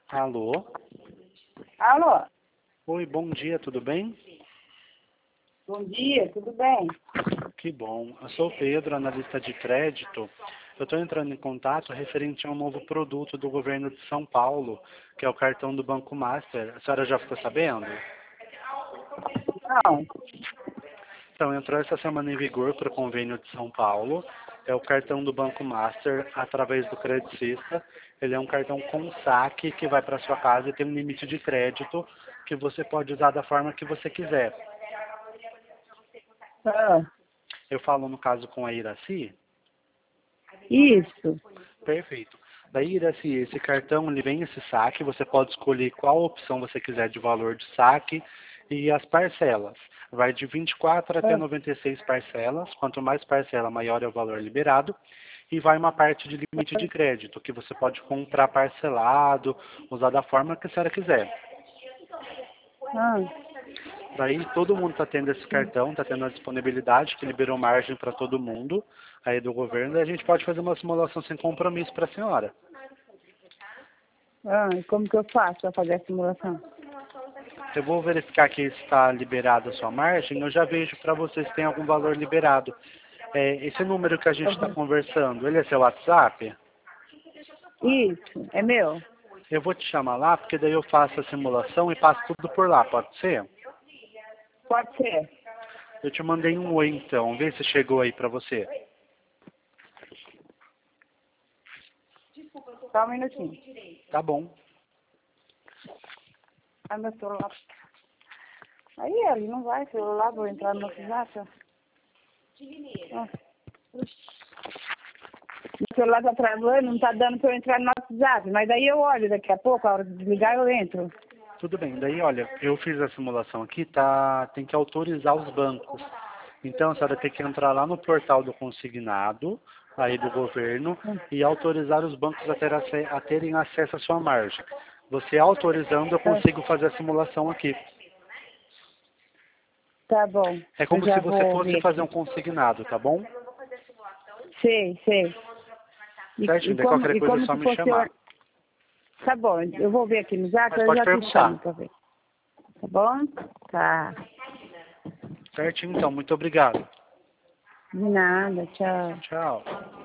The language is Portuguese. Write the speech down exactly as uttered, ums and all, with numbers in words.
Alô? Alô? Oi, bom dia, tudo bem? Bom dia, tudo bem? Que bom. Eu sou o Pedro, analista de crédito. Eu estou entrando em contato referente a um novo produto do governo de São Paulo, que é o cartão do Banco Master. A senhora já ficou sabendo? Não. Então, entrou essa semana em vigor para o convênio de São Paulo. É o cartão do Banco Master através do Credicista. Ele é um cartão com saque que vai para sua casa e tem um limite de crédito que você pode usar da forma que você quiser. Ah, Eu falo no caso com a Iraci? isso. Perfeito. Daí, Iraci, esse cartão ele vem esse saque, você pode escolher qual opção você quiser de valor de saque e as parcelas. Vai de vinte e quatro até Ah, noventa e seis parcelas, quanto mais parcela, maior é o valor liberado. E vai uma parte de limite de crédito, que você pode comprar parcelado, usar da forma que a senhora quiser. ah, Daí todo mundo está tendo esse cartão, está tendo a disponibilidade, que liberou margem para todo mundo aí do governo, e a gente pode fazer uma simulação sem compromisso para a senhora. ah, e como que eu faço para fazer a simulação? Eu vou verificar que está liberada a sua margem, eu já vejo para vocês se tem algum valor liberado. É, esse número que a gente está Uhum. conversando, ele é seu WhatsApp? Isso, é meu? Eu vou te chamar lá, porque daí eu faço a simulação e passo tudo por lá, pode ser? Pode ser. Eu te mandei um oi então, vê se chegou aí para você. Só um minutinho. Tá bom. Ah, meu celular. Aí, ele não vai, celular, vou entrar no WhatsApp. Ah. Meu celular tá travando, não tá dando para eu entrar no WhatsApp, mas aí eu olho daqui a pouco, a hora de desligar eu entro. Tudo bem, daí olha, eu fiz a simulação aqui, tá, tem que autorizar os bancos. Então a senhora tem que entrar lá no portal do consignado, aí do governo, e autorizar os bancos a, ter ace- a terem acesso à sua margem. Você autorizando, eu Ah, consigo fazer a simulação aqui. tá bom, É eu como se já você vou fosse ver fazer aqui. um consignado, tá bom? Sei, sei. E, Certinho, e daí como, qualquer e coisa é como só que me fosse... chamar. or- Tá bom, eu vou ver aqui no zap, Mas eu pode já te chamo perguntar. pra ver. Tá bom? Tá. Certinho, então, muito obrigado. De nada, tchau. Tchau.